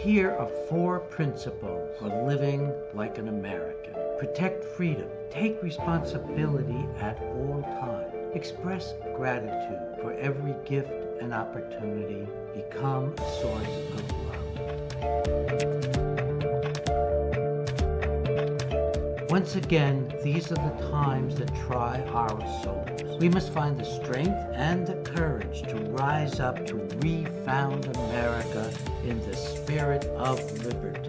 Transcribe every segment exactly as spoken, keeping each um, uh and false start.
Here are four principles for living like an American. Protect freedom. Take responsibility at all times. Express gratitude for every gift and opportunity. Become a source of love. Once again, these are the times that try our souls. We must find the strength and the courage to rise up to refound America in the spirit of liberty.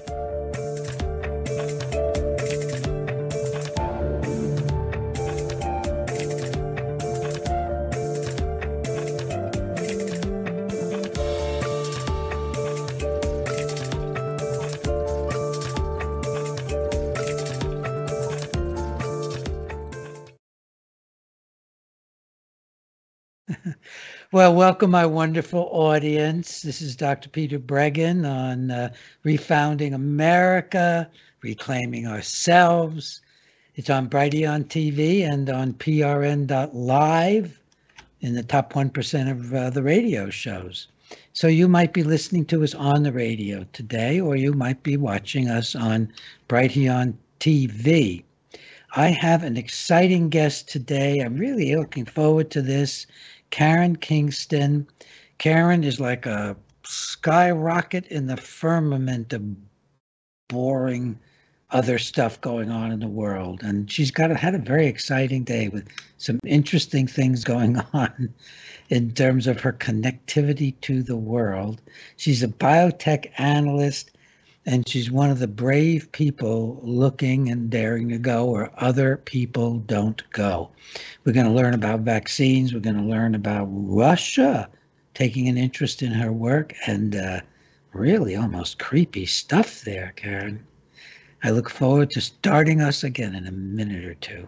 Well, welcome, my wonderful audience. This is Doctor Peter Breggin on uh, Refounding America, Reclaiming Ourselves. It's on Brighteon T V and on P R N dot live in the top one percent of uh, the radio shows. So you might be listening to us on the radio today, or you might be watching us on Brighteon T V. I have an exciting guest today. I'm really looking forward to this. Karen Kingston. Karen is like a skyrocket in the firmament of boring other stuff going on in the world. And she's got a, had a very exciting day with some interesting things going on in terms of her connectivity to the world. She's a biotech analyst, and she's one of the brave people looking and daring to go where other people don't go. We're going to learn about vaccines. We're going to learn about Russia taking an interest in her work, and uh, really almost creepy stuff there, Karen. I look forward to starting us again in a minute or two.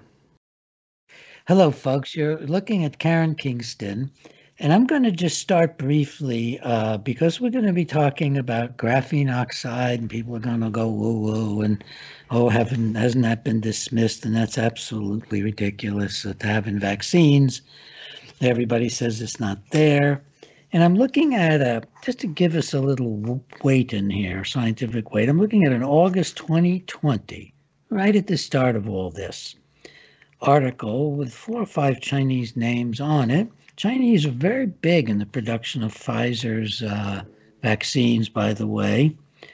Hello, folks. You're looking at Karen Kingston. And I'm going to just start briefly uh, because we're going to be talking about graphene oxide, and people are going to go woo-woo and, oh, haven't, hasn't that been dismissed? And that's absolutely ridiculous uh, to have in vaccines. Everybody says it's not there. And I'm looking at, a, just to give us a little weight in here, scientific weight, I'm looking at an August twenty twenty, right at the start of all this, article with four or five Chinese names on it. Chinese are very big in the production of Pfizer's uh, vaccines, by the way.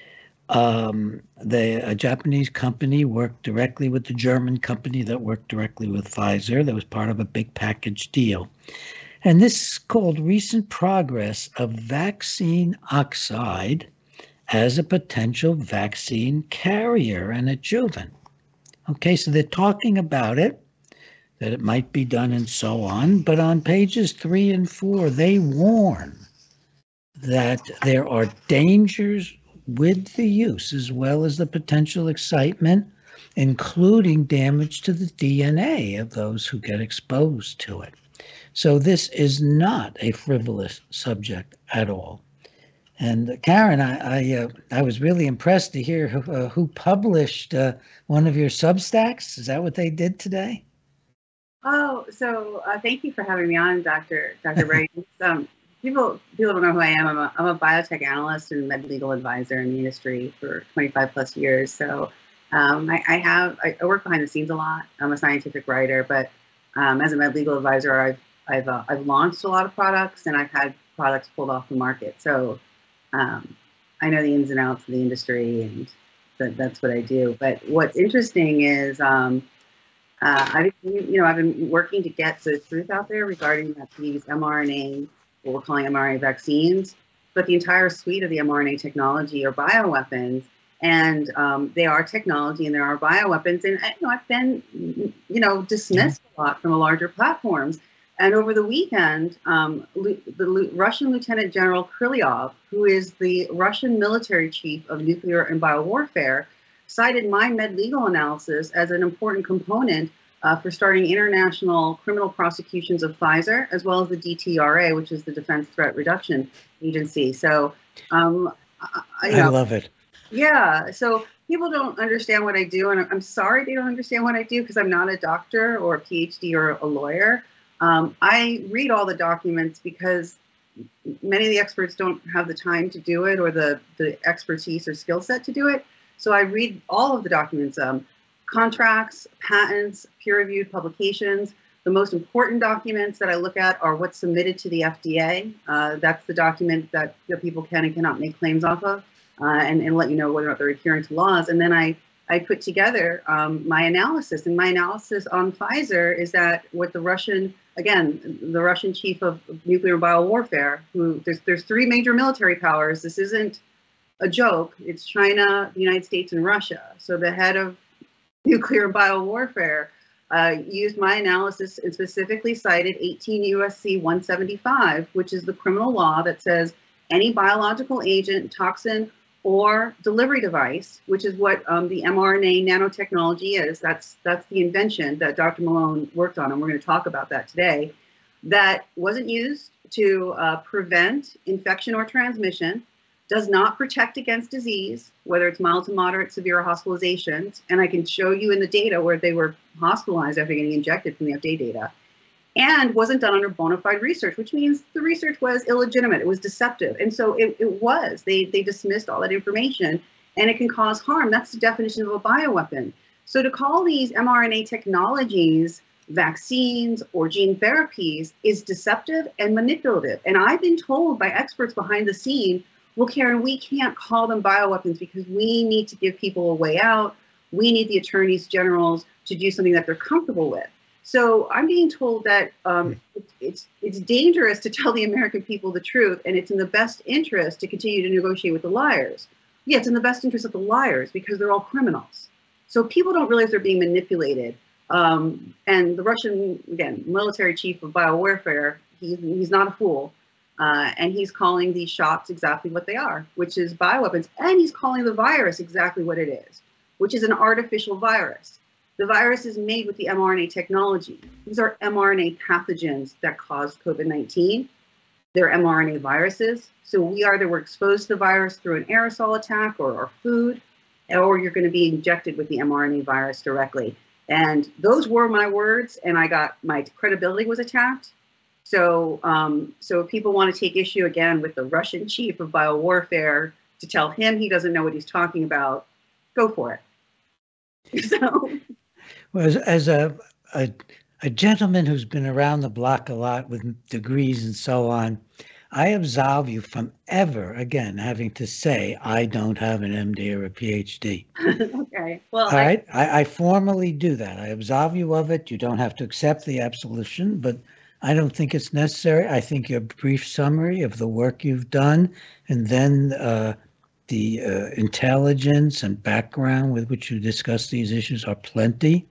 Um, they, a Japanese company worked directly with the German company that worked directly with Pfizer. That was part of a big package deal. And this is called Recent Progress of Vaccine Oxide as a Potential Vaccine Carrier in children. Okay, so they're talking about it, that it might be done and so on. But on pages three and four, they warn that there are dangers with the use as well as the potential excitement, including damage to the D N A of those who get exposed to it. So this is not a frivolous subject at all. And Karen, I I, uh, I was really impressed to hear who, uh, who published uh, one of your Substacks. Is that what they did today? Oh, so uh, thank you for having me on, Doctor Doctor Bray. um, people people don't know who I am. I'm a, I'm a biotech analyst and med legal advisor in the industry for twenty-five plus years. So um, I, I have I, I work behind the scenes a lot. I'm a scientific writer, but um, as a med legal advisor, I've I've uh, I've launched a lot of products and I've had products pulled off the market. So um, I know the ins and outs of the industry, and that, that's what I do. But what's interesting is. Um, Uh, I've, you know, I've been working to get the truth out there regarding that these mRNA, what we're calling mRNA vaccines, but the entire suite of the mRNA technology are bioweapons, and um, they are technology and there are bioweapons. And you know, I've been, you know, dismissed a lot from the larger platforms. And over the weekend, um, the Russian Lieutenant General Krylyov, who is the Russian military chief of nuclear and biowarfare, cited my med legal analysis as an important component uh, for starting international criminal prosecutions of Pfizer, as well as the D T R A, which is the Defense Threat Reduction Agency. So, um, I, you know, I love it. Yeah. So people don't understand what I do, and I'm sorry they don't understand what I do because I'm not a doctor or a PhD or a lawyer. Um, I read all the documents because many of the experts don't have the time to do it or the, the expertise or skill set to do it. So I read all of the documents, um, contracts, patents, peer-reviewed publications. The most important documents that I look at are what's submitted to the F D A. Uh, that's the document that, that people can and cannot make claims off of, uh, and, and let you know whether or not they're adhering to laws. And then I, I put together um, my analysis. And my analysis on Pfizer is that what the Russian, again, the Russian chief of nuclear biowarfare, who there's, there's three major military powers. This isn't a joke. It's China, the United States, and Russia. So the head of nuclear biowarfare uh, used my analysis and specifically cited eighteen U S C one seventy-five, which is the criminal law that says any biological agent, toxin, or delivery device, which is what um, the mRNA nanotechnology is. That's, that's the invention that Doctor Malone worked on, and we're going to talk about that today, that wasn't used to uh, prevent infection or transmission, does not protect against disease, whether it's mild to moderate, severe hospitalizations, and I can show you in the data where they were hospitalized after getting injected from the F D A data, and wasn't done under bona fide research, which means the research was illegitimate, it was deceptive. And so it, it was, they, they dismissed all that information, and it can cause harm. That's the definition of a bioweapon. So to call these mRNA technologies vaccines or gene therapies is deceptive and manipulative. And I've been told by experts behind the scene, well, Karen, we can't call them bioweapons because we need to give people a way out. We need the attorneys generals to do something that they're comfortable with. So I'm being told that um, it's, it's dangerous to tell the American people the truth, and it's in the best interest to continue to negotiate with the liars. Yeah, it's in the best interest of the liars because they're all criminals. So people don't realize they're being manipulated. Um, and the Russian, again, military chief of biowarfare, he's, he's not a fool. Uh, and he's calling these shots exactly what they are, which is bioweapons. And he's calling the virus exactly what it is, which is an artificial virus. The virus is made with the mRNA technology. These are mRNA pathogens that cause COVID nineteen. They're mRNA viruses. So we either were exposed to the virus through an aerosol attack or our food, or you're going to be injected with the mRNA virus directly. And those were my words, and I got, my credibility was attacked. So, um, so if people want to take issue again with the Russian chief of biowarfare to tell him he doesn't know what he's talking about, go for it. So, well, as, as a, a a gentleman who's been around the block a lot with degrees and so on, I absolve you from ever again having to say I don't have an M D or a P H D. Okay. Well, all I, right. I, I formally do that. I absolve you of it. You don't have to accept the absolution, but I don't think it's necessary. I think your brief summary of the work you've done, and then uh, the uh, intelligence and background with which you discuss these issues are plenty.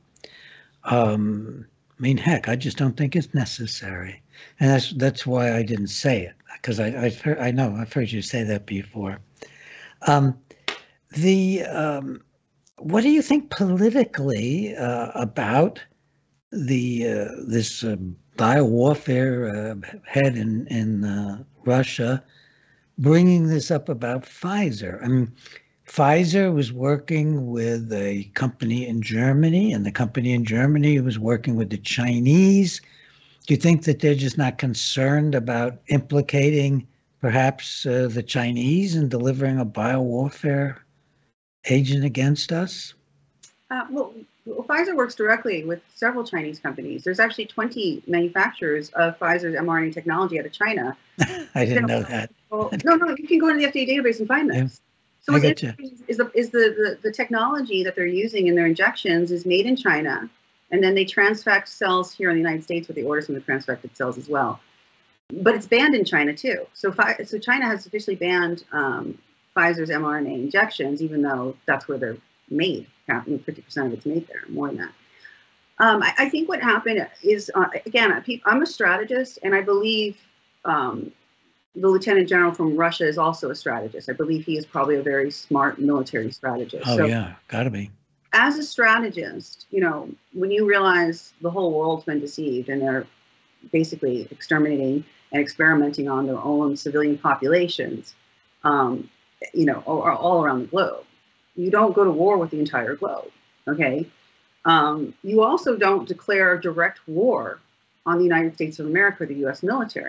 Um, I mean, heck, I just don't think it's necessary, and that's that's why I didn't say it, because I I've heard, I know I've heard you say that before. Um, the um, what do you think politically uh, about the uh, this uh, biowarfare uh, head in in uh, Russia bringing this up about Pfizer? I mean, Pfizer was working with a company in Germany, and the company in Germany was working with the Chinese. Do you think that they're just not concerned about implicating perhaps uh, the Chinese in delivering a biowarfare agent against us? Uh, well, well, Pfizer works directly with several Chinese companies. There's actually twenty manufacturers of Pfizer's mRNA technology out of China. I didn't know that. Well, no, no, you can go to the F D A database and find this. Yeah. So what's interesting is the is the, the the technology that they're using in their injections is made in China, and then they transfect cells here in the United States with the orders from the transfected cells as well. But it's banned in China too. So so China has officially banned um, Pfizer's mRNA injections, even though that's where they're made. fifty percent of it's made there, more than that. Um, I, I think what happened is, uh, again, I'm a strategist, and I believe um, the Lieutenant General from Russia is also a strategist. I believe he is probably a very smart military strategist. Oh, so, yeah, gotta be. As a strategist, you know, when you realize the whole world's been deceived and they're basically exterminating and experimenting on their own civilian populations, um, you know, all, all around the globe, you don't go to war with the entire globe, okay? Um, you also don't declare direct war on the United States of America or the U S military.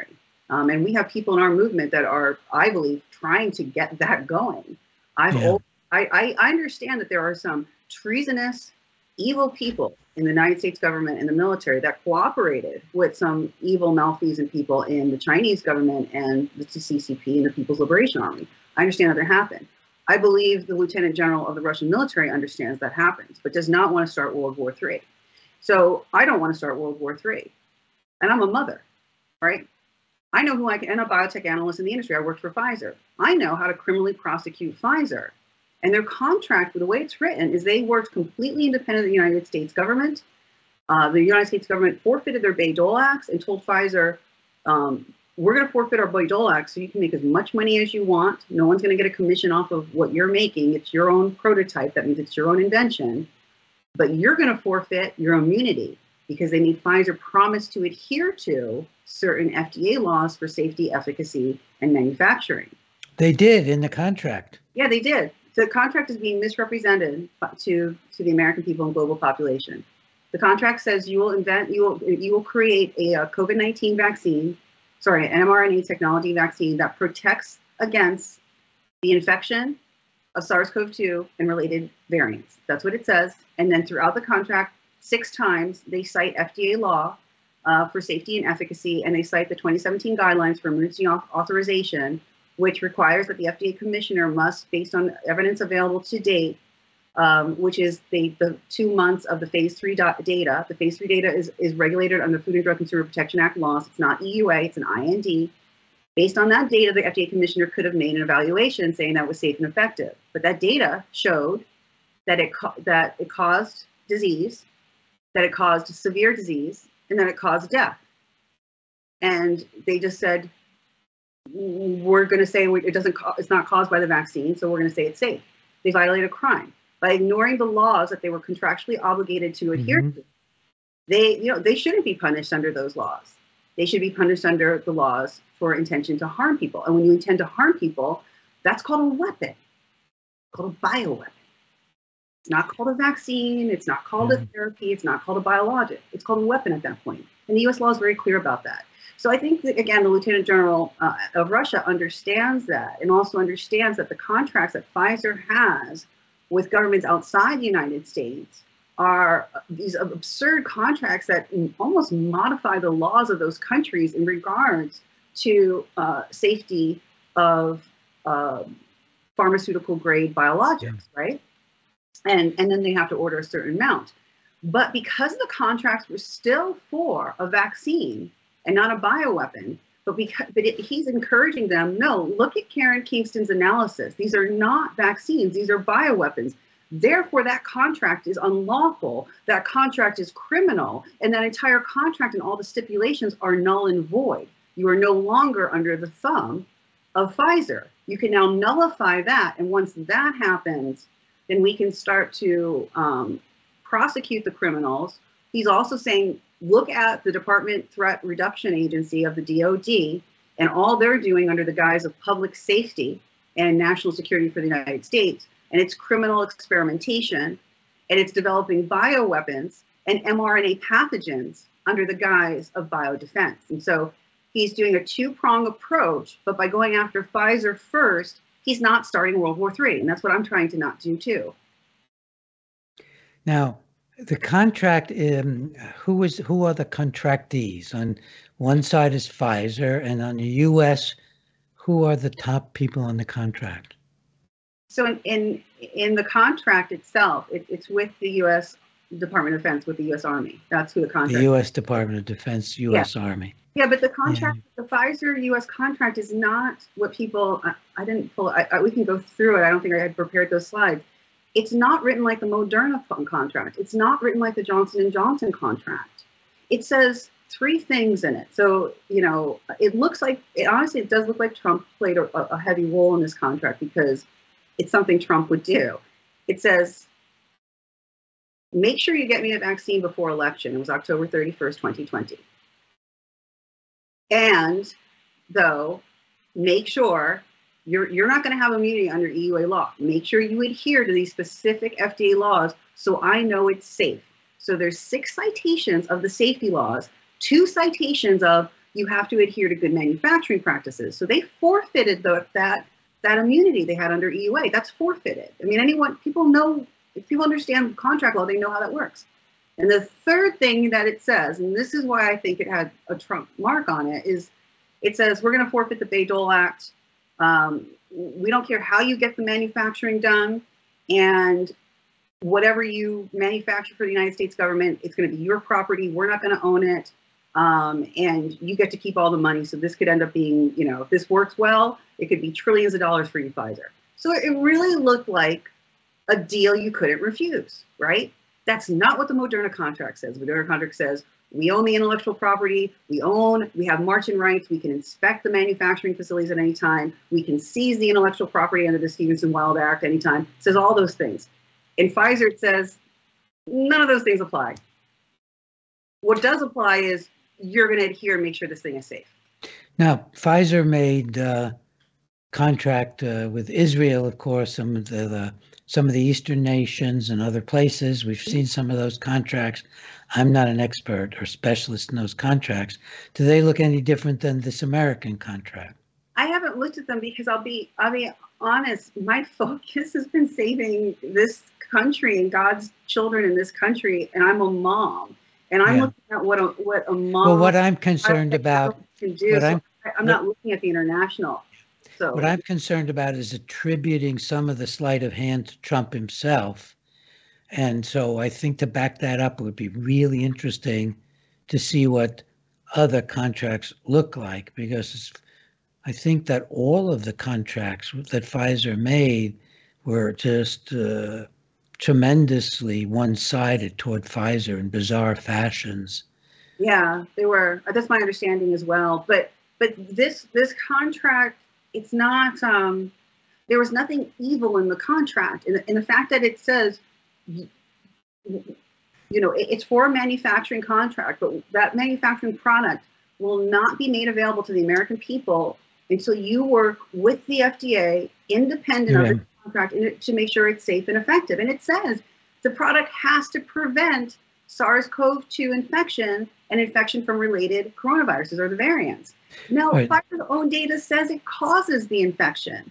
Um, and we have people in our movement that are, I believe, trying to get that going. I've Yeah. al- I, I understand that there are some treasonous, evil people in the United States government and the military that cooperated with some evil, malfeasant people in the Chinese government and the C C P and the People's Liberation Army. I understand that that happened. I believe the Lieutenant General of the Russian military understands that happens, but does not want to start World War Three. So I don't want to start World War Three. And I'm a mother, right? I know who I can, and a biotech analyst in the industry. I worked for Pfizer. I know how to criminally prosecute Pfizer. And their contract, the way it's written, is they worked completely independent of the United States government. Uh, the United States government forfeited their Bayh-Dole Acts and told Pfizer, um, we're going to forfeit our Bayh-Dole Acts so you can make as much money as you want. No one's going to get a commission off of what you're making. It's your own prototype. That means it's your own invention. But you're going to forfeit your immunity because they made Pfizer promise to adhere to certain F D A laws for safety, efficacy, and manufacturing. They did in the contract. Yeah, they did. The contract is being misrepresented to, to the American people and global population. The contract says you will invent, you will, you will create a, a COVID nineteen vaccine, sorry, an mRNA technology vaccine that protects against the infection of SARS CoV two and related variants. That's what it says. And then throughout the contract, six times they cite F D A law uh, for safety and efficacy, and they cite the twenty seventeen guidelines for emergency authorization, which requires that the F D A commissioner must, based on evidence available to date, um, which is the, the two months of the phase three data. The phase three data is, is regulated under Food and Drug Consumer Protection Act laws. It's not E U A, it's an I N D. Based on that data, the F D A commissioner could have made an evaluation saying that was safe and effective. But that data showed that it, that it caused disease, that it caused severe disease, and that it caused death. And they just said, we're going to say it doesn't, it's not caused by the vaccine, so we're going to say it's safe. They violated a crime by ignoring the laws that they were contractually obligated to adhere Mm-hmm. to. They, you know, they shouldn't be punished under those laws. They should be punished under the laws for intention to harm people. And when you intend to harm people, that's called a weapon, called a bioweapon. It's not called a vaccine. It's not called a therapy. It's not called a biologic. It's called a weapon at that point. And the U S law is very clear about that. So I think that, again, the Lieutenant General uh, of Russia understands that, and also understands that the contracts that Pfizer has with governments outside the United States are these absurd contracts that almost modify the laws of those countries in regards to uh, safety of uh, pharmaceutical grade biologics, yeah. right? And, and then they have to order a certain amount. But because the contracts were still for a vaccine and not a bioweapon, but, because, but it, he's encouraging them, no, look at Karen Kingston's analysis. These are not vaccines, these are bioweapons. Therefore, that contract is unlawful, that contract is criminal, and that entire contract and all the stipulations are null and void. You are no longer under the thumb of Pfizer. You can now nullify that, and once that happens, then we can start to um, prosecute the criminals. He's also saying, look at the Department Threat Reduction Agency of the D O D and all they're doing under the guise of public safety and national security for the United States. And it's criminal experimentation, and it's developing bioweapons and mRNA pathogens under the guise of biodefense. And so he's doing a two-prong approach, but by going after Pfizer first, he's not starting World War Three. And that's what I'm trying to not do too. Now, the contract, um, who is who are the contractees? On one side is Pfizer, and on the U S, who are the top people on the contract? So in in, in the contract itself, it, it's with the U S Department of Defense, with the U S Army. That's who the contract. The U S Department of Defense, U S Yeah. Army. Yeah, but the contract, yeah. the Pfizer U S contract is not what people. I, I didn't pull. I, I, we can go through it. I don't think I had prepared those slides. It's not written like the Moderna contract. It's not written like the Johnson and Johnson contract. It says three things in it. So, you know, it looks like, it, honestly, it does look like Trump played a, a heavy role in this contract because it's something Trump would do. It says, make sure you get me a vaccine before election. It was October thirty-first, twenty twenty. And, though, make sure You're, you're not going to have immunity under E U A law. Make sure you adhere to these specific F D A laws so I know it's safe. So there's six citations of the safety laws, two citations of you have to adhere to good manufacturing practices. So they forfeited the, that that immunity they had under E U A. That's forfeited. I mean, anyone, people know, if people understand contract law, they know how that works. And the third thing that it says, and this is why I think it had a Trump mark on it, is it says we're going to forfeit the Bayh-Dole Act. Um, we don't care how you get the manufacturing done, and whatever you manufacture for the United States government, it's going to be your property. We're not going to own it, um, and you get to keep all the money. So this could end up being, you know, if this works well, it could be trillions of dollars for you, Pfizer. So it really looked like a deal you couldn't refuse, right? That's not what the Moderna contract says. The Moderna contract says we own the intellectual property, we own, we have marching rights, we can inspect the manufacturing facilities at any time, we can seize the intellectual property under the Stevenson-Wild Act anytime. It says all those things. In Pfizer, it says none of those things apply. What does apply is you're going to adhere and make sure this thing is safe. Now, Pfizer made uh, contract uh, with Israel, of course, some of the, the some of the Eastern nations and other places. We've seen some of those contracts. I'm not an expert or specialist in those contracts. Do they look any different than this American contract? I haven't looked at them because I'll be I'll be honest. My focus has been saving this country and God's children in this country, and I'm a mom, and I'm yeah. looking at what a what a mom. Well, what I'm concerned about, can do. What so I'm, I, I'm not looking at the international. So what I'm concerned about is attributing some of the sleight of hand to Trump himself, and so I think to back that up, it would be really interesting to see what other contracts look like, because I think that all of the contracts that Pfizer made were just uh, tremendously one-sided toward Pfizer in bizarre fashions. Yeah, they were. That's my understanding as well. But but this this contract, it's not. Um, there was nothing evil in the contract, in the, in the fact that it says, you know, it, it's for a manufacturing contract, but that manufacturing product will not be made available to the American people until you work with the F D A, independent yeah. of the contract, to make sure it's safe and effective. And it says the product has to prevent SARS CoV two infection and infection from related coronaviruses or the variants. Now, right. Pfizer's own data says it causes the infection.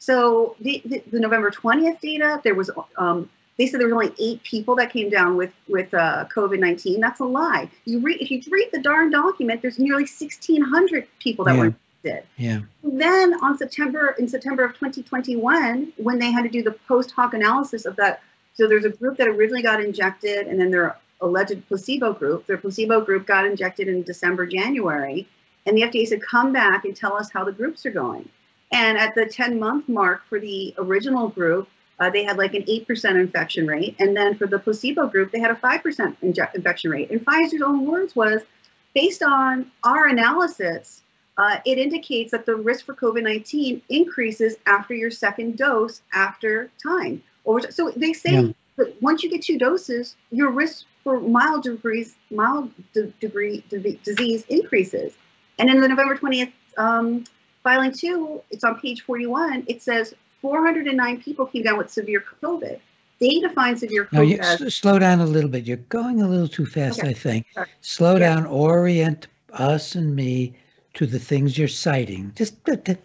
So the, the, the November twentieth data, there was, um, they said there were only eight people that came down with, with uh, COVID nineteen. That's a lie. You read, if you read the darn document, there's nearly sixteen hundred people that yeah. were infected. Yeah. Then on September, in September of twenty twenty-one, when they had to do the post hoc analysis of that, so there's a group that originally got injected, and then their alleged placebo group. Their placebo group got injected in December, January, and the F D A said, come back and tell us how the groups are going. And at the ten month mark for the original group, uh, they had like an eight percent infection rate. And then for the placebo group, they had a five percent infection rate. And Pfizer's own words was, based on our analysis, uh, it indicates that the risk for COVID nineteen increases after your second dose after time. Or, so they say yeah. that once you get two doses, your risk for mild degrees, mild de degree de disease increases. And in the November twentieth um, filing two, it's on page forty-one, it says four hundred nine people came down with severe COVID. They define severe COVID no, you, as— slow down a little bit. You're going a little too fast, okay. I think. Sorry. Slow yeah. down, orient us and me to the things you're citing. Just,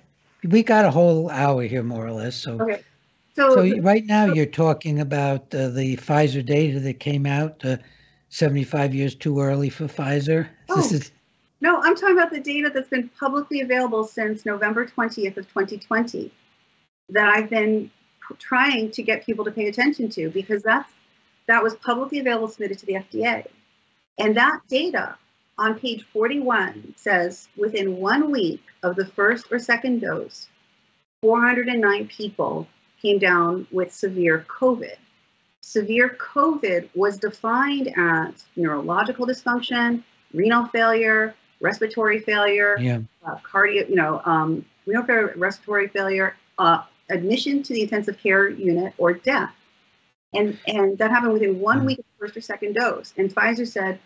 we got a whole hour here, more or less. So, okay. so, so right now you're talking about uh, the Pfizer data that came out, uh, seventy-five years too early for Pfizer. Oh. This is, No, I'm talking about the data that's been publicly available since November twentieth of twenty twenty that I've been trying to get people to pay attention to, because that's, that was publicly available, submitted to the F D A. And that data on page forty-one says within one week of the first or second dose, four hundred nine people came down with severe COVID. Severe COVID was defined as neurological dysfunction, renal failure, respiratory failure, yeah. uh, cardio, you know, um, renal failure, respiratory failure, uh, admission to the intensive care unit, or death. And, and that happened within one week of the first or second dose. And Pfizer said,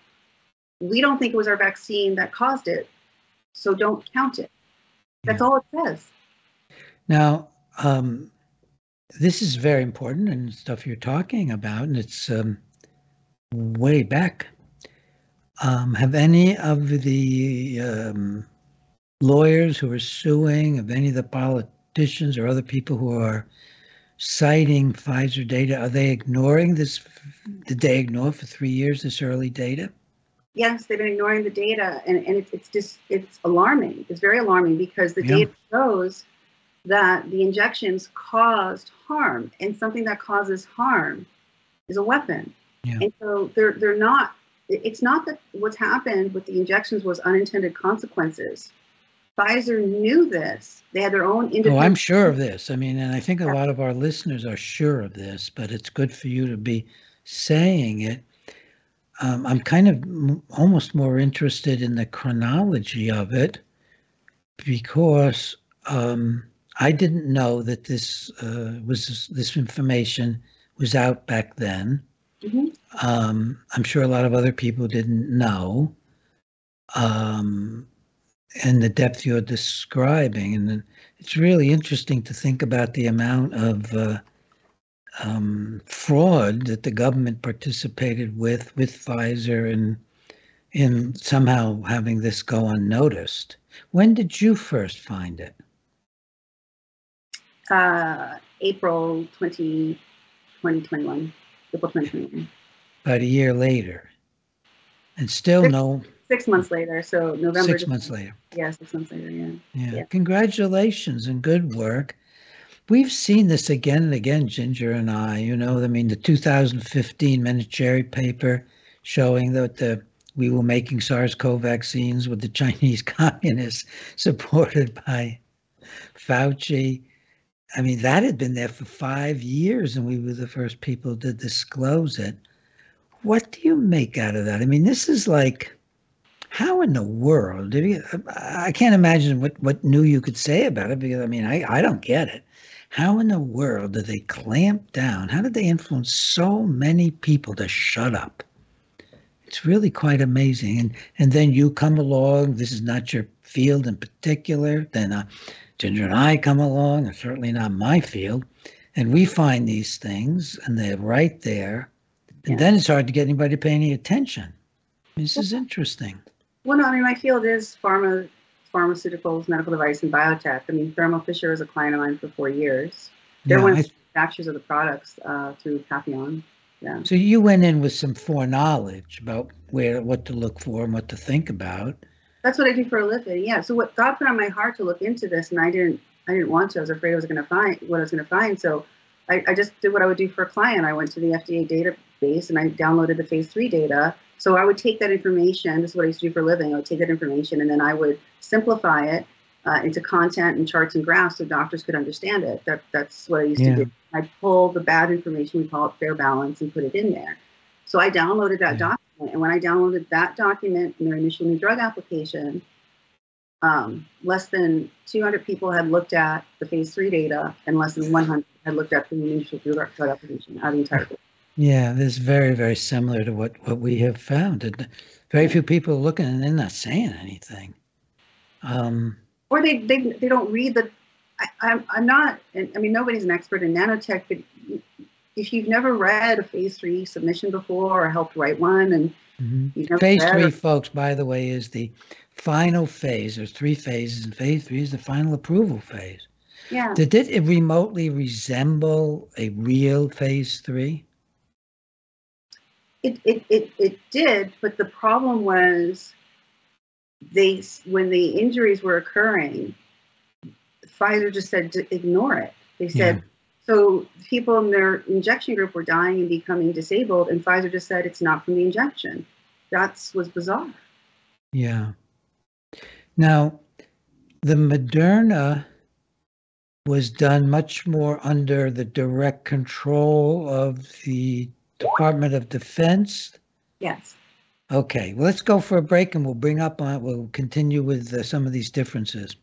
we don't think it was our vaccine that caused it, so don't count it. That's yeah. all it says. Now, um, this is very important and stuff you're talking about, and it's um, way back. Um, have any of the um, lawyers who are suing, of any of the politicians or other people who are citing Pfizer data, are they ignoring this? Did they ignore for three years this early data? Yes, they've been ignoring the data, and, and it's, it's just, it's alarming. It's very alarming because the Yeah. data shows that the injections caused harm, and something that causes harm is a weapon. Yeah. And so they're, they're not, it's not that what's happened with the injections was unintended consequences. Pfizer knew this. They had their own independent. Oh, I'm sure of this. I mean, and I think a lot of our listeners are sure of this, but it's good for you to be saying it. Um, I'm kind of m- almost more interested in the chronology of it because um, I didn't know that this uh, was this information was out back then. Mm-hmm. Um, I'm sure a lot of other people didn't know. Um, and the depth you're describing. And it's really interesting to think about the amount of uh, um, fraud that the government participated with, with Pfizer, and in somehow having this go unnoticed. When did you first find it? Uh, April twentieth, twenty twenty-one. April twenty twenty-one. About a year later. And still Six, no... Six months later, so November. Six months later. Yeah, six months later, yeah. Yeah. Yeah. Congratulations and good work. We've seen this again and again, Ginger and I. You know, I mean, the two thousand fifteen Menachery paper showing that the we were making SARS-CoV vaccines with the Chinese communists, supported by Fauci. I mean, that had been there for five years, and we were the first people to disclose it. What do you make out of that? I mean, this is like, how in the world? Did you, I can't imagine what, what new you could say about it, because, I mean, I, I don't get it. How in the world did they clamp down? How did they influence so many people to shut up? It's really quite amazing. And and then you come along. This is not your field in particular. Then uh, Ginger and I come along, and certainly not my field. And we find these things, and they're right there. And Yeah. then it's hard to get anybody to pay any attention. This is interesting. Well, no, I mean, my field is pharma, pharmaceuticals, medical device, and biotech. I mean, Thermo Fisher was a client of mine for four years. They're Yeah, one of I- the manufacturers of the products uh, through Patheon. Yeah. So you went in with some foreknowledge about where, what to look for and what to think about. That's what I do for a living. Yeah. So what God put on my heart to look into this, and I didn't, I didn't want to. I was afraid I was going to find what I was going to find. So I, I just did what I would do for a client. I went to the F D A database and I downloaded the phase three data. So I would take that information. This is what I used to do for a living. I would take that information and then I would simplify it uh, into content and charts and graphs so doctors could understand it. That that's what I used Yeah. to do. I pull the bad information, we call it fair balance, and put it in there. So I downloaded that Yeah. document, and when I downloaded that document in their initial new drug application, um, less than two hundred people had looked at the phase three data, and less than one hundred had looked at the initial drug drug application out of the entire group. Yeah, this is very, very similar to what, what we have found. And very few people are looking and they're not saying anything. Um, Or they, they, they don't read the, I, I'm, I'm not, I mean, nobody's an expert in nanotech, but if you've never read a phase three submission before or helped write one, and mhm. you've never Phase read three, or- folks, by the way, is the final phase. There's three phases, and phase three is the final approval phase. yeah. Did it remotely resemble a real phase three? It, it, it, it did, but the problem was they, when the injuries were occurring, Pfizer just said to ignore it. They said, Yeah. so people in their injection group were dying and becoming disabled, and Pfizer just said it's not from the injection. That's was bizarre. Yeah. Now, the Moderna was done much more under the direct control of the Department of Defense. Yes. Okay, well, let's go for a break and we'll bring up on, we'll continue with uh, some of these differences.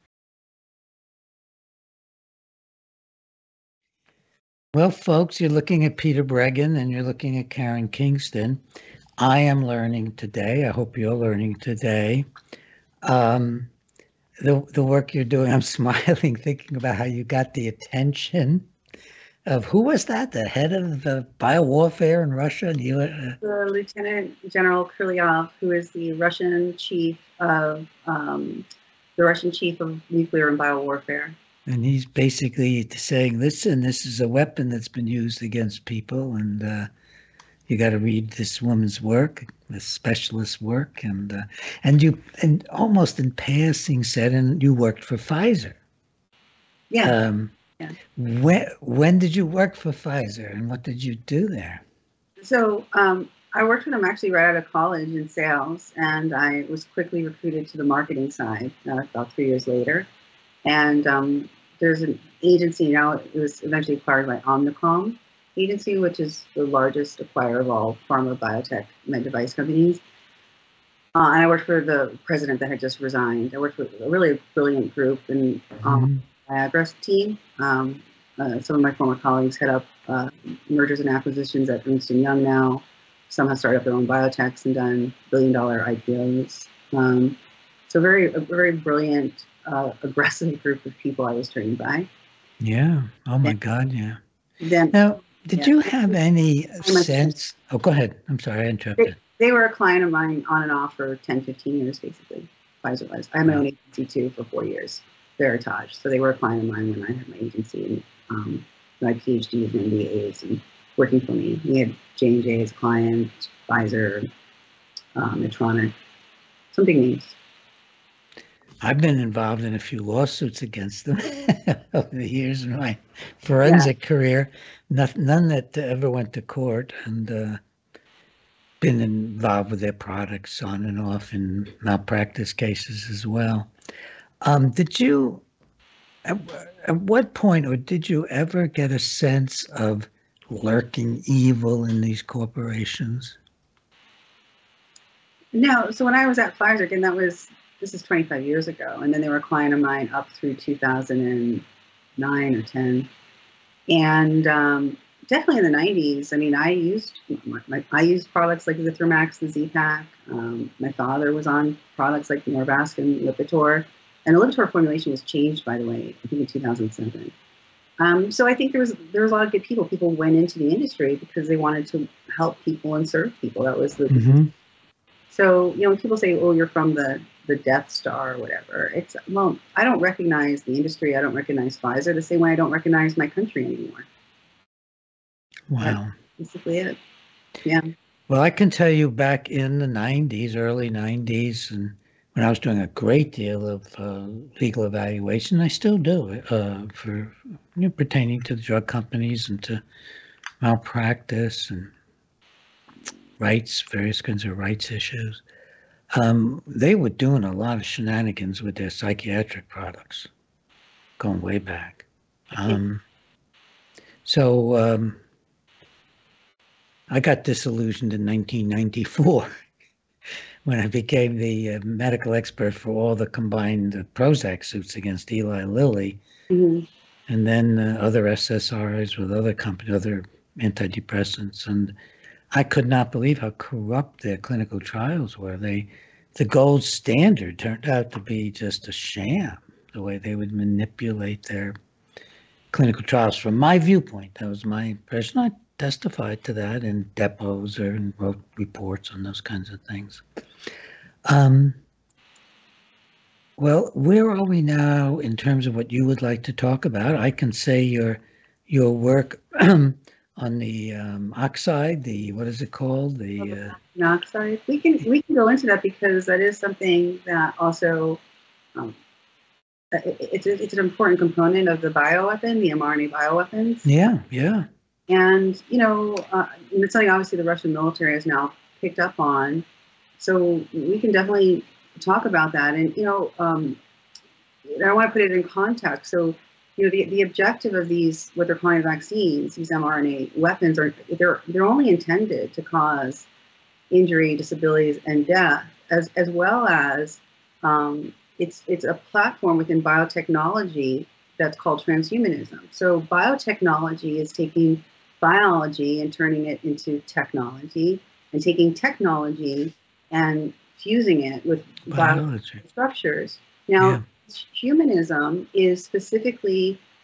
Well, folks, you're looking at Peter Breggin and you're looking at Karen Kingston. I am learning today. I hope you're learning today. Um, the, the work you're doing, I'm smiling thinking about how you got the attention of who was that? The head of the biowarfare in Russia? And you, uh, The Lieutenant General Krylyov, who is the Russian chief of um, the Russian chief of nuclear and biowarfare. and he's basically saying, listen, this is a weapon that's been used against people, and uh, you got to read this woman's work, this specialist work, and uh, and you and almost in passing said, and you worked for Pfizer. Yeah. Um, yeah. When when did you work for Pfizer, and what did you do there? So um, I worked with them actually right out of college in sales, and I was quickly recruited to the marketing side uh, about three years later. And um, there's an agency now, it was eventually acquired by Omnicom agency, which is the largest acquirer of all pharma, biotech, med device companies. Uh, and I worked for the president that had just resigned. I worked with a really brilliant group and um, mm-hmm. Viagra's team. Um, uh, some of my former colleagues head up uh, mergers and acquisitions at Ernst and Young now. Some have started up their own biotechs and done billion dollar I P Os. Um, so very, a very brilliant, uh, aggressive group of people I was trained by. Yeah. Oh my and, God. Yeah. Then, now, did yeah. you have any sense? Oh, go ahead. I'm sorry, I interrupted. They, they were a client of mine on and off for ten, fifteen years, basically. Pfizer was. I had my own agency too for four years, Veritage. So they were a client of mine when I had my agency and um, my PhDs and M B As and working for me. We had J and J as a client, Pfizer, um, Medtronic, some big names. I've been involved in a few lawsuits against them over the years in my forensic yeah. career. Nothing, none that ever went to court, and uh, been involved with their products on and off in malpractice cases as well. Um, did you, at, at what point, or did you ever get a sense of lurking evil in these corporations? No. So when I was at Pfizer, again, that was, this is twenty-five years ago. And then they were a client of mine up through two thousand nine or ten. And um, definitely in the nineties, I mean, I used my, my, I used products like Zithromax and Z-Pak. Um, my father was on products like Norvasc, Lipitor. And the Lipitor formulation was changed, by the way, I think in two thousand seven. Um, so I think there was there was a lot of good people. People went into the industry because they wanted to help people and serve people. That was the mm-hmm. So, you know, when people say, oh, you're from the, the Death Star or whatever, it's, well, I don't recognize the industry. I don't recognize Pfizer the same way I don't recognize my country anymore. Wow. That's basically it. Yeah. Well, I can tell you back in the nineties, early nineties, and when I was doing a great deal of uh, legal evaluation, I still do it uh, for you know, pertaining to the drug companies and to malpractice and rights, various kinds of rights issues. Um, they were doing a lot of shenanigans with their psychiatric products, going way back. Um, so um, I got disillusioned in nineteen ninety-four when I became the uh, medical expert for all the combined uh, Prozac suits against Eli Lilly, mm-hmm. and then uh, other S S R Is with other companies, other antidepressants, and I could not believe how corrupt their clinical trials were. They, the gold standard turned out to be just a sham, the way they would manipulate their clinical trials. From my viewpoint, that was my impression. I testified to that in depots or and wrote reports on those kinds of things. Um, well, where are we now in terms of what you would like to talk about? I can say your your work on the um, oxide, the, what is it called? The uh, oxide. We can we can go into that because that is something that also, um, it, it's a, it's an important component of the bioweapon, the mRNA bioweapons. Yeah, yeah. And you know, uh, and it's something obviously the Russian military has now picked up on. So we can definitely talk about that. And you know, um, I want to put it in context. So. You know, the, the objective of these, what they're calling vaccines, these mRNA weapons, are they're they're only intended to cause injury, disabilities, and death, as as well as um, it's it's a platform within biotechnology that's called transhumanism. So biotechnology is taking biology and turning it into technology, and taking technology and fusing it with biology structures. Now. Yeah. Humanism is specifically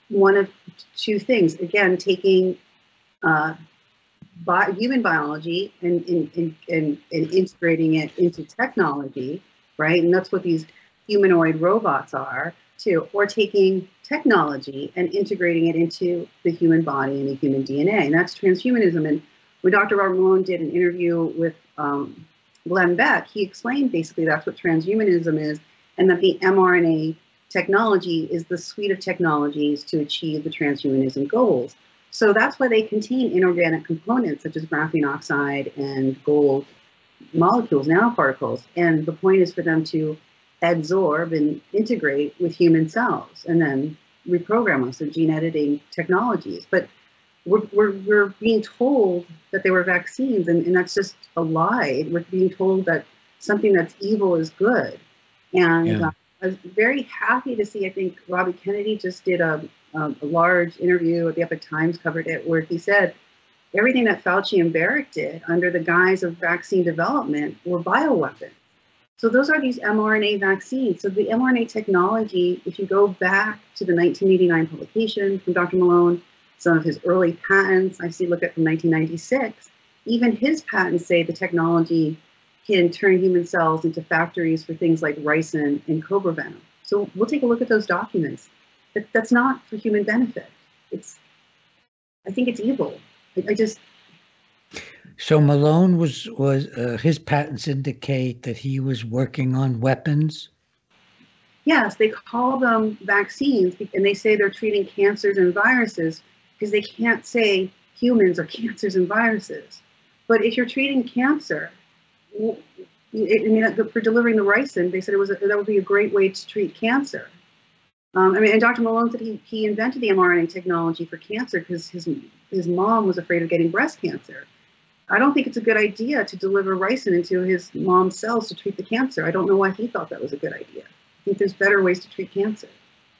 one of two things. Again, taking uh, bi human biology and, and, and, and, and integrating it into technology, right? And that's what these humanoid robots are too, or taking technology and integrating it into the human body and the human D N A, and that's transhumanism. And when Doctor Robert Malone did an interview with um, Glenn Beck, he explained basically that's what transhumanism is, and that the mRNA technology is the suite of technologies to achieve the transhumanism goals. So that's why they contain inorganic components such as graphene oxide and gold molecules, nanoparticles. And the point is for them to absorb and integrate with human cells and then reprogram us, so gene editing technologies. But we're, we're, we're being told that they were vaccines, and, and that's just a lie. We're being told that something that's evil is good. And yeah. uh, I was very happy to see, I think Robbie Kennedy just did a, a, a large interview, the Epoch Times covered it, where he said everything that Fauci and Barrett did under the guise of vaccine development were bioweapons. So those are these mRNA vaccines. So the mRNA technology, if you go back to the nineteen eighty-nine publication from Doctor Malone, some of his early patents, I see look at from nineteen ninety-six, even his patents say the technology can turn human cells into factories for things like ricin and cobra venom. So we'll take a look at those documents. That, that's not for human benefit. It's, I think it's evil. I, I just... So Malone was, was uh, his patents indicate that he was working on weapons? Yes, they call them vaccines, and they say they're treating cancers and viruses because they can't say humans are cancers and viruses. But if you're treating cancer, I mean, for delivering the ricin, they said it was a, that would be a great way to treat cancer. Um, I mean, and Doctor Malone said he, he invented the mRNA technology for cancer because his, his mom was afraid of getting breast cancer. I don't think it's a good idea to deliver ricin into his mom's cells to treat the cancer. I don't know why he thought that was a good idea. I think there's better ways to treat cancer.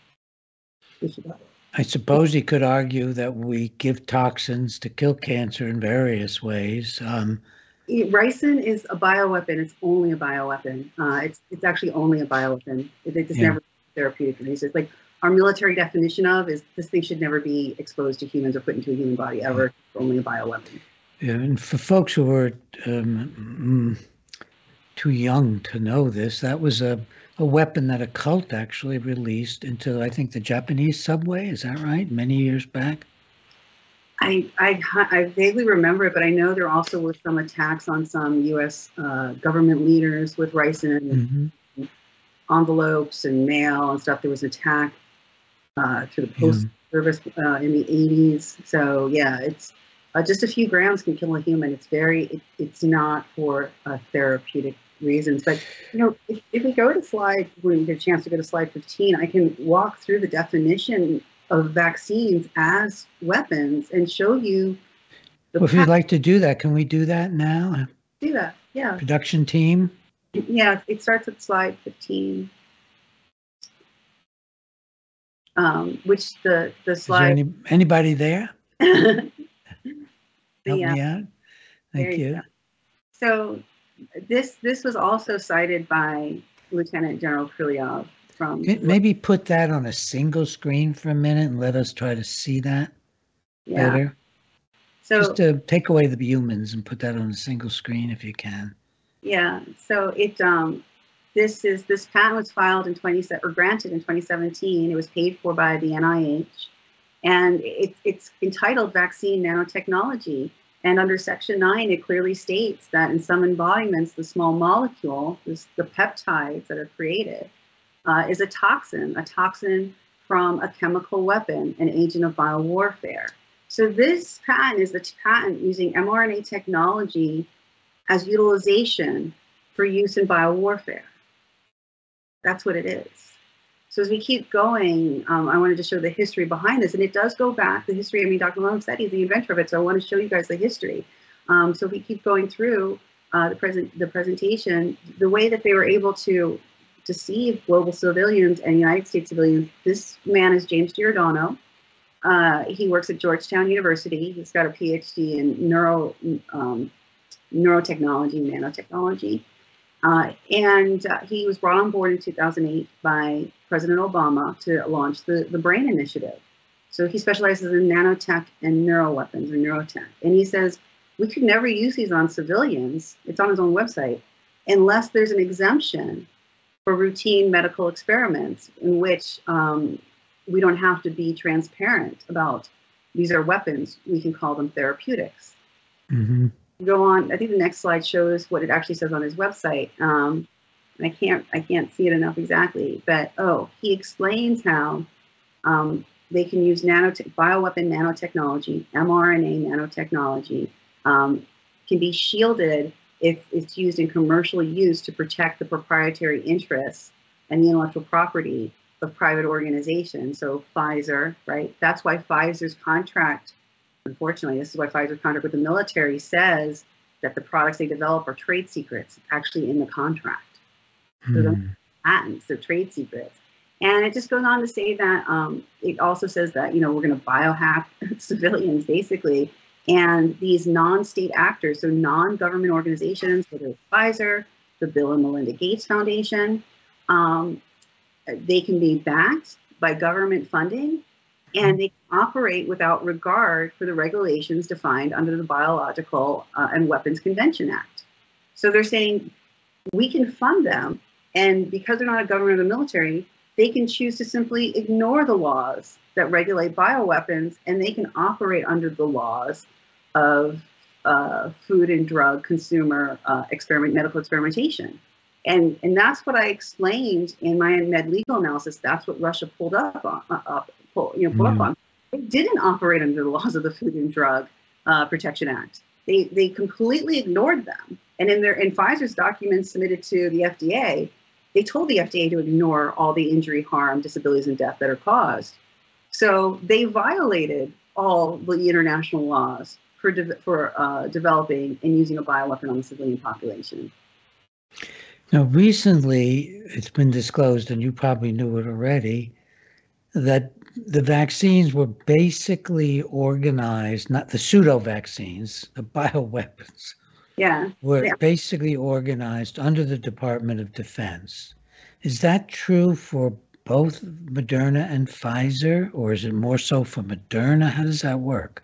I suppose he could argue that we give toxins to kill cancer in various ways. Um, Ricin is a bioweapon. It's only a bioweapon. Uh, it's it's actually only a bioweapon. It, it's yeah. never therapeutic use. It's like our military definition of is this thing should never be exposed to humans or put into a human body ever. It's only a bioweapon. Yeah, and for folks who are um, too young to know this, that was a, a weapon that a cult actually released into, I think, the Japanese subway. Is that right? Many years back? I, I, I vaguely remember it, but I know there also were some attacks on some U S uh, government leaders with ricin mm-hmm. envelopes and mail and stuff. There was an attack uh, through the post yeah. service uh, in the eighties. So yeah, it's uh, just a few grams can kill a human. It's very, it, it's not for uh, therapeutic reasons. But you know, if, if we go to slide, when we get a chance to go to slide fifteen, I can walk through the definition of vaccines as weapons and show you the well, if you'd like to do that, can we do that now? Do that, yeah. Production team? Yeah, it starts at slide fifteen. Um, which the, the slide... Is there any, anybody there? the, Help me out. Thank you. you so this, this was also cited by Lieutenant General Krylyov. From maybe put that on a single screen for a minute and let us try to see that yeah. better. So just to take away the humans and put that on a single screen if you can. Yeah. So it um, this is this patent was filed in twenty or granted in twenty seventeen. It was paid for by the N I H, and it, it's entitled Vaccine Nanotechnology. And under Section nine, it clearly states that in some embodiments, the small molecule, this, the peptides that are created. Uh, is a toxin, a toxin from a chemical weapon, an agent of biowarfare. So this patent is the patent using mRNA technology as utilization for use in biowarfare. That's what it is. So as we keep going, um, I wanted to show the history behind this, and it does go back, the history, I mean, Doctor Malone said he's the inventor of it, so I want to show you guys the history. Um, so if we keep going through uh, the, present, the presentation, the way that they were able to deceive global civilians and United States civilians. This man is James Giordano. Uh, he works at Georgetown University. He's got a P H D in neuro, um, neurotechnology, nanotechnology. Uh, and uh, he was brought on board in two thousand eight by President Obama to launch the, the BRAIN Initiative. So he specializes in nanotech and neuroweapons or neurotech. And he says, we could never use these on civilians, it's on his own website, unless there's an exemption for routine medical experiments in which um, we don't have to be transparent about these are weapons, we can call them therapeutics. Mm-hmm. Go on, I think the next slide shows what it actually says on his website. Um, and I can't, I can't see it enough exactly, but oh, he explains how um, they can use nanotech, bioweapon nanotechnology, mRNA nanotechnology, um, can be shielded if it's used in commercial use to protect the proprietary interests and the intellectual property of private organizations. So Pfizer, right? That's why Pfizer's contract, unfortunately, this is why Pfizer's contract with the military says that the products they develop are trade secrets, actually in the contract. So Hmm. they're patents, they're trade secrets. And it just goes on to say that um, it also says that, you know, we're going to biohack civilians, basically. And these non-state actors, so non-government organizations, whether it's Pfizer, the Bill and Melinda Gates Foundation, um, they can be backed by government funding, and they can operate without regard for the regulations defined under the Biological uh, and Weapons Convention Act. So they're saying we can fund them, and because they're not a government or the military, they can choose to simply ignore the laws that regulate bioweapons, and they can operate under the laws of uh, food and drug consumer uh, experiment, medical experimentation. And, and that's what I explained in my med legal analysis. That's what Russia pulled up on, uh, up, pull, you know, pulled Mm. up on. They didn't operate under the laws of the Food and Drug uh, Protection Act. They, they completely ignored them. And in their in Pfizer's documents submitted to the F D A, they told the F D A to ignore all the injury, harm, disabilities, and death that are caused. So they violated all the international laws for, de for uh, developing and using a bioweapon on the civilian population. Now, recently, it's been disclosed, and you probably knew it already, that the vaccines were basically organized, not the pseudo vaccines, the bioweapons, Yeah. were Yeah. basically organized under the Department of Defense. Is that true for both Moderna and Pfizer, or is it more so for Moderna? How does that work?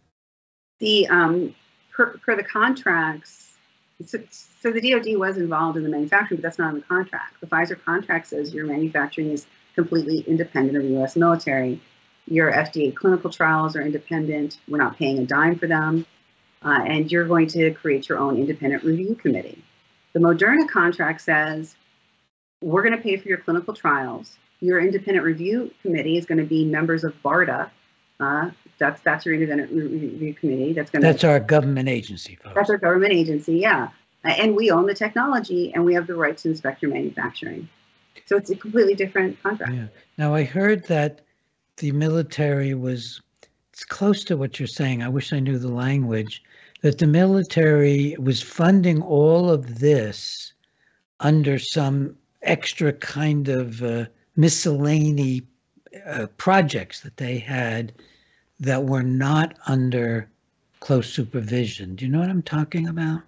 The um, per, per the contracts, so, so the D O D was involved in the manufacturing, but that's not in the contract. The Pfizer contract says your manufacturing is completely independent of the U S military. Your F D A clinical trials are independent. We're not paying a dime for them. Uh, and you're going to create your own independent review committee. The Moderna contract says, we're going to pay for your clinical trials. Your independent review committee is going to be members of BARDA. Uh, that's that's your independent review committee. That's going to That's our government agency, folks. That's our government agency, yeah. Uh, and we own the technology, and we have the right to inspect your manufacturing. So it's a completely different contract. Yeah. Now, I heard that the military was, it's close to what you're saying. I wish I knew the language, that the military was funding all of this under some extra kind of uh, miscellany uh, projects that they had that were not under close supervision. Do you know what I'm talking about?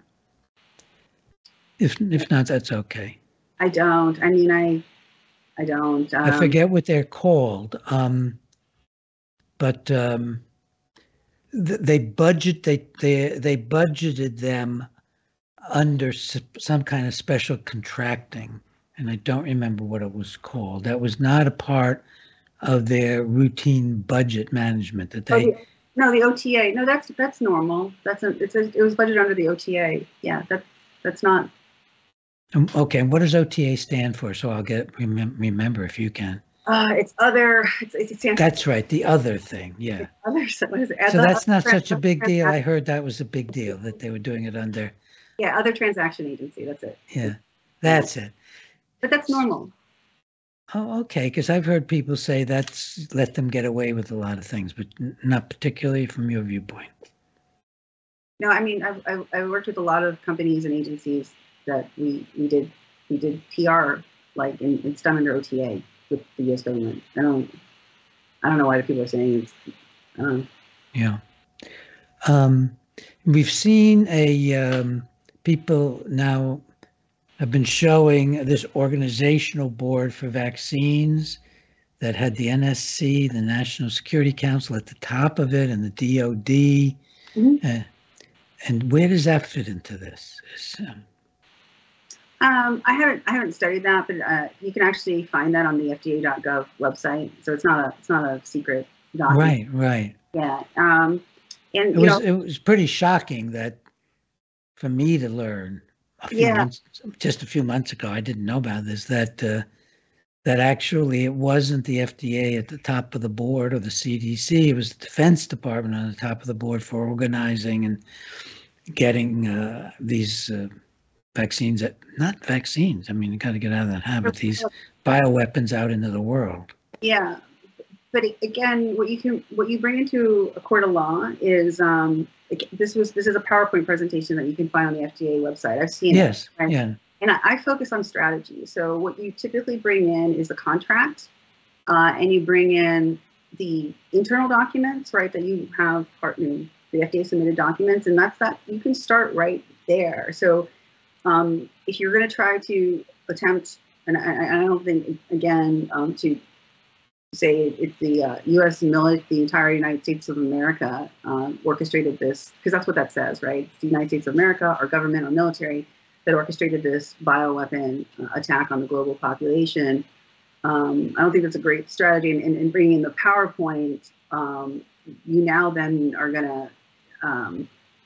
If if not, that's okay. I don't. I mean, I, I don't. Um, I forget what they're called, um, but um, th they budget they they they budgeted them under s some kind of special contracting, and I don't remember what it was called. That was not a part of their routine budget management. That oh, they the, no, the O T A. No, that's that's normal. That's a, it's a, it was budgeted under the O T A. Yeah, that that's not. um, okay. And what does O T A stand for? So I'll get remem remember if you can. Uh, it's other. It's it's, it's That's right. The other thing. Yeah. other. What is it? So Other- that's not other such a trans- big deal. I transac- heard that was a big deal that they were doing it under. Yeah, other transaction agency. That's it. Yeah, that's it. But that's normal. Oh, okay. Because I've heard people say that's let them get away with a lot of things, but n- not particularly from your viewpoint. No, I mean, I've, I've, I've worked with a lot of companies and agencies that we, we did we did P R, like, and it's done under O T A with the U S government. I don't, I don't know why the people are saying it's, I don't know. Yeah. Um, we've seen a, um, people now have been showing this organizational board for vaccines that had the N S C, the National Security Council, at the top of it, and the D O D. Mm-hmm. Uh, and where does that fit into this? Um, um, I haven't I haven't studied that, but uh, you can actually find that on the F D A dot gov website. So it's not a it's not a secret document. Right, right. Yeah. Um, and it you was know, it was pretty shocking that for me to learn a few yeah. months, just a few months ago, I didn't know about this, that uh, that actually it wasn't the F D A at the top of the board or the C D C, it was the Defense Department on the top of the board for organizing and getting uh, these uh, vaccines, that, not vaccines, I mean, you got to get out of that habit, these bioweapons out into the world. Yeah, but again, what you can, what you bring into a court of law is, um, this was, this is a PowerPoint presentation that you can find on the F D A website. I've seen yes, it. Right? Yeah. And I, I focus on strategy. So what you typically bring in is the contract, uh, and you bring in the internal documents, right, that you have part in the F D A submitted documents, and that's that. You can start right there. So um, if you're going to try to attempt, and I, I don't think, again, um, to say it's the uh, U S military, the entire United States of America uh, orchestrated this, because that's what that says, right? It's the United States of America, our government, our military, that orchestrated this bioweapon uh, attack on the global population. Um, I don't think that's a great strategy. And, and, and bringing in the PowerPoint, um, you now then are gonna, um,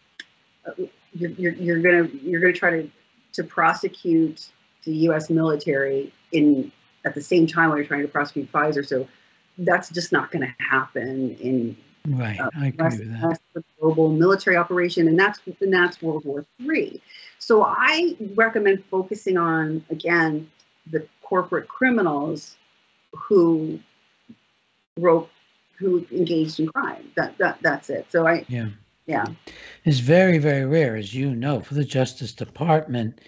you're, you're, you're gonna you're gonna try to to prosecute the U S military in at the same time while you're trying to prosecute Pfizer. So that's just not going to happen in right. Uh, I agree with that. The global military operation, and that's and that's World War Three. So I recommend focusing on, again, the corporate criminals who wrote, who engaged in crime. That that that's it. So I yeah yeah. It's very, very rare, as you know, for the Justice Department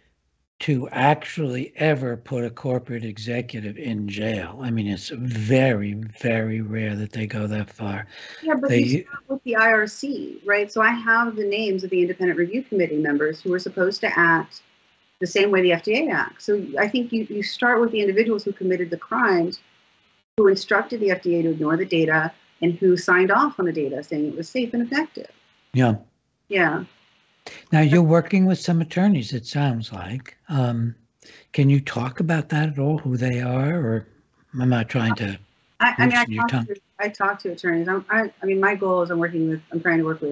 to actually ever put a corporate executive in jail. I mean, it's very, very rare that they go that far. Yeah, but they, you start with the I R C, right? So I have the names of the Independent Review Committee members who are supposed to act the same way the F D A acts. So I think you, you start with the individuals who committed the crimes, who instructed the F D A to ignore the data, and who signed off on the data saying it was safe and effective. Yeah. Yeah. Now, you're working with some attorneys, it sounds like. Um, can you talk about that at all, who they are, or am I trying to I, I mean, I talk, to, I talk to attorneys. I'm, I, I mean, my goal is I'm working with, I'm trying to work with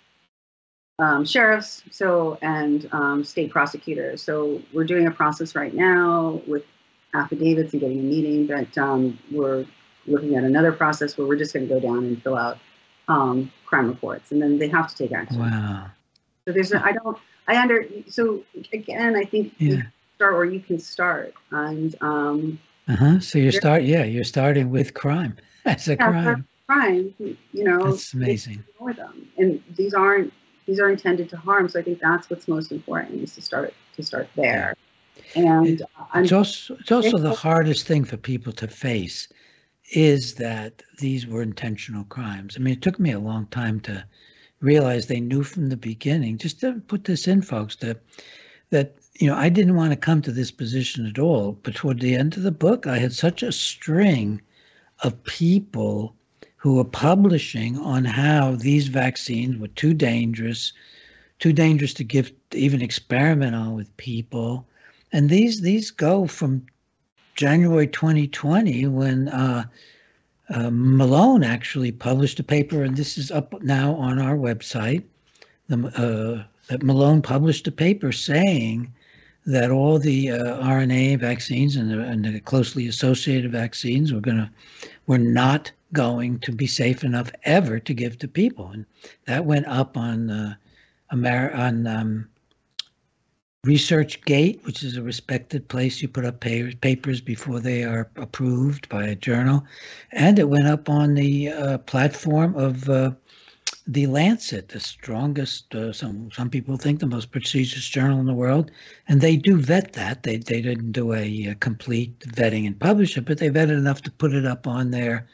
um, sheriffs so and um, state prosecutors. So we're doing a process right now with affidavits and getting a meeting, but um, we're looking at another process where we're just going to go down and fill out um, crime reports, and then they have to take action. Wow. So there's, no, I don't, I under, so again, I think yeah. you start where you can start. And, um, uh-huh. So you start, yeah, you're starting with crime as a yeah, crime. Crime, you know. That's amazing. Ignore them. And these aren't, these are intended to harm. So I think that's what's most important, is to start, to start there. And it, it's also, it's also the hardest thing for people to face, is that these were intentional crimes. I mean, it took me a long time to realize they knew from the beginning, just to put this in, folks, that, that, you know, I didn't want to come to this position at all, but toward the end of the book, I had such a string of people who were publishing on how these vaccines were too dangerous, too dangerous to give, to even experiment on with people. And these, these go from January twenty twenty, when uh, Uh, Malone actually published a paper, and this is up now on our website, the, uh, that Malone published a paper saying that all the uh, R N A vaccines and the, and the closely associated vaccines were going to, were not going to be safe enough ever to give to people. And that went up on, uh, Amer- on um, ResearchGate, which is a respected place. You put up papers before they are approved by a journal. And it went up on the uh, platform of uh, The Lancet, the strongest, uh, some some people think the most prestigious journal in the world. And they do vet that. They, they didn't do a, a complete vetting and publish it, but they vetted enough to put it up on their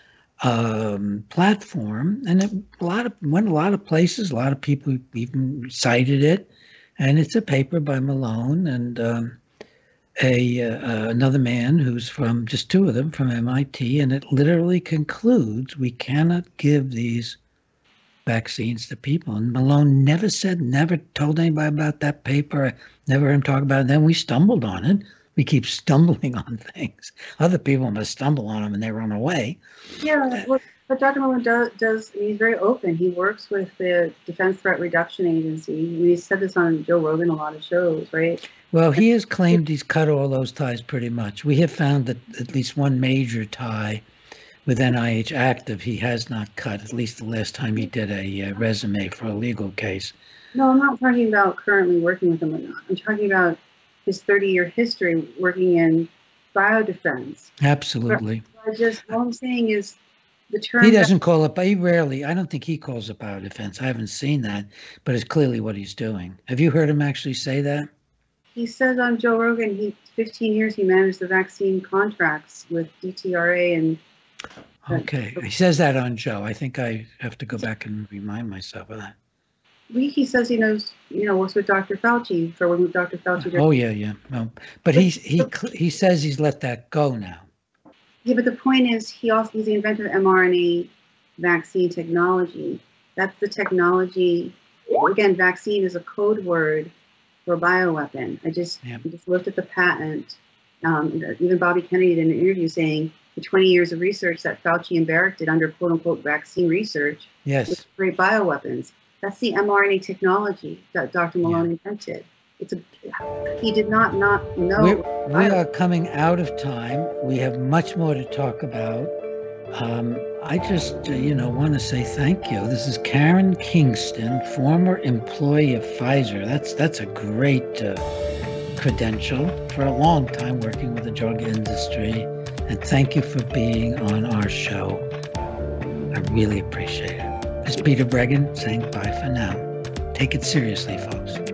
um, platform. And it, a lot of, went a lot of places. A lot of people even cited it. And it's a paper by Malone, and um, a uh, another man who's from, just two of them, from M I T, and it literally concludes we cannot give these vaccines to people. And Malone never said, never told anybody about that paper, never heard him talk about it. Then we stumbled on it. We keep stumbling on things. Other people must stumble on them and they run away. Yeah, well, but Doctor Malone does, does, he's very open. He works with the Defense Threat Reduction Agency. We said this on Joe Rogan, a lot of shows, right? Well, he has claimed he's cut all those ties pretty much. We have found that at least one major tie with N I H active, he has not cut, at least the last time he did a uh, resume for a legal case. No, I'm not talking about currently working with him or not. I'm talking about his thirty-year history working in biodefense. Absolutely. I just, all I'm saying is the term... He doesn't call it, he rarely, I don't think he calls it biodefense. I haven't seen that, but it's clearly what he's doing. Have you heard him actually say that? He says on Joe Rogan, he fifteen years he managed the vaccine contracts with D T R A and... Okay, he says that on Joe. I think I have to go back and remind myself of that. He says he knows, you know, works with Doctor Fauci for when Doctor Fauci. Oh yeah, yeah. No, but he he he says he's let that go now. Yeah, but the point is, he also he's the inventor of mRNA vaccine technology. That's the technology. Again, vaccine is a code word for a bioweapon. I just yeah. I just looked at the patent. Um, even Bobby Kennedy did an interview saying the twenty years of research that Fauci and Barrick did under quote unquote vaccine research. Yes. With great bioweapons. That's the mRNA technology that Doctor Malone yeah. invented. It's a, he did not not know. We're, we are coming out of time. We have much more to talk about. Um, I just, uh, you know, want to say thank you. This is Karen Kingston, former employee of Pfizer. That's that's a great uh, credential for a long time working with the drug industry. And thank you for being on our show. I really appreciate it. It's Peter Breggin saying bye for now. Take it seriously, folks.